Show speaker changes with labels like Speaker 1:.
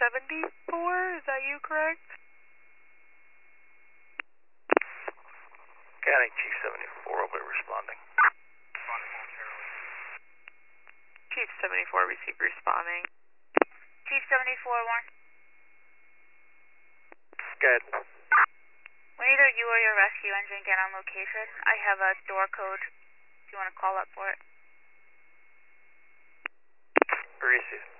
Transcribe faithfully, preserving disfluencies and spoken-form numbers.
Speaker 1: seventy-four, is that you correct?
Speaker 2: Scanning Chief seventy-four, will be responding.
Speaker 1: Chief seventy-four, receive responding.
Speaker 3: Chief seventy-four, one.
Speaker 2: Scan.
Speaker 3: When either you or your rescue engine get on location, I have a door code if you want to call up for it.
Speaker 2: Receive.